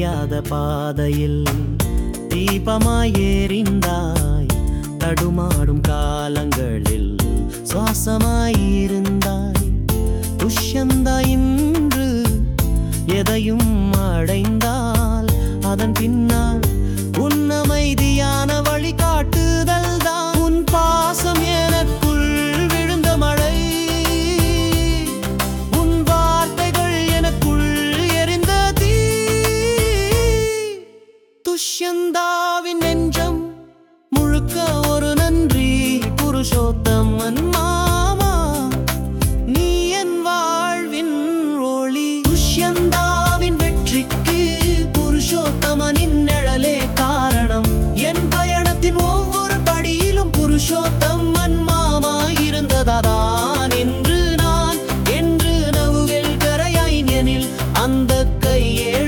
தெரியாத பாதையில் தீபமாய் எரிந்தாய். தடுமாடும் காலங்களில் சுவாசமாயிருந்தாய். துஷ்யந்தா இன்று எதையும் அடைந்தால் அதன் பின்னால் உன் அமைதியான வழிகாட்டுதல் தான். உன் பாசம் எனக்குள் விழுந்த மழை, உன் வார்த்தைகள் எனக்குள் எரிந்த தீ. துஷ்யந்தாவின் நெஞ்சம் முழுக்க ஒரு நன்றி. புருஷோத்தமன் மாமா, நீ என் வாழ்வின் ஒளி. துஷ்யந்தாவின் வெற்றிக்கு புருஷோத்தமனின் நிழலே காரணம். என் பயணத்தின் ஒவ்வொரு படியிலும் புருஷோத்தமன் மாமா இருந்ததான் இன்று நான் என்று நவுகள் கரையாய் எனில் அந்த கையேடு